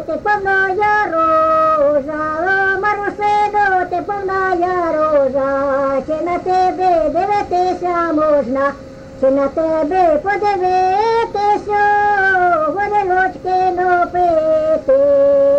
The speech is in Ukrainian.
ти повная рожа, о, Марусино, ти повная рожа, чи на тебе дивитися можна, чи на тебе подивитися, горілочки напити.